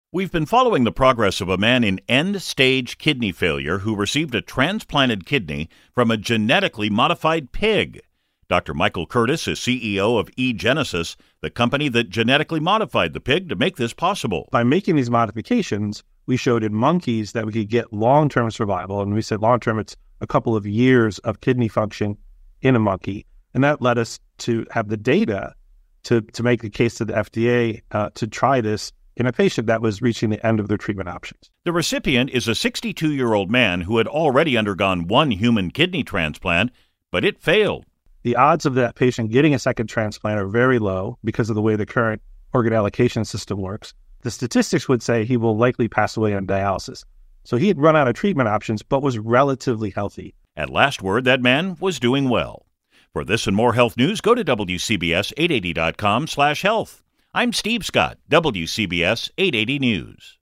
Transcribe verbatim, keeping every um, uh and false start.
We've been following the progress of a man in end-stage kidney failure who received a transplanted kidney from a genetically modified pig. Doctor Michael Curtis is C E O of eGenesis, the company that genetically modified the pig to make this possible. By making these modifications, we showed in monkeys that we could get long-term survival. And we said long-term, it's a couple of years of kidney function in a monkey. And that led us to have the data to, to make the case to the F D A uh, to try this in a patient that was reaching the end of their treatment options. The recipient is a sixty-two-year-old man who had already undergone one human kidney transplant, but it failed. The odds of that patient getting a second transplant are very low because of the way the current organ allocation system works. The statistics would say he will likely pass away on dialysis. So he had run out of treatment options, but was relatively healthy. At last word, that man was doing well. For this and more health news, go to W C B S eight eighty dot com slash health. I'm Steve Scott, W C B S eight eighty News.